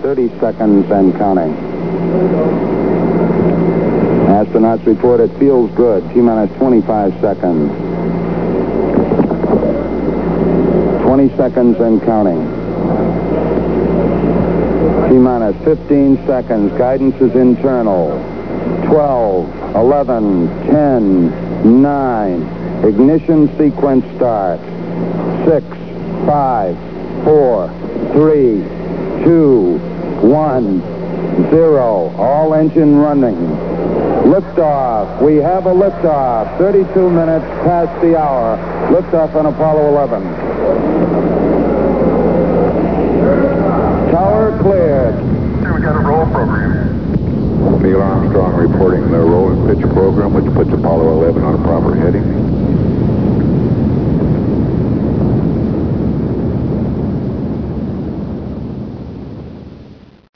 30 seconds and counting. Astronauts report it feels good. T-minus 25 seconds. 20 seconds and counting. T-minus 15 seconds. Guidance is internal. 12, 11, 10, 9. Ignition sequence starts. 6, 5, 4, 3, 2, 1, 0. All engine running. Liftoff. We have a liftoff. 32 minutes past the hour. Liftoff on Apollo 11. Tower cleared. We got a roll program. Neil Armstrong reporting the roll and pitch program, which puts Apollo 11 on a proper heading.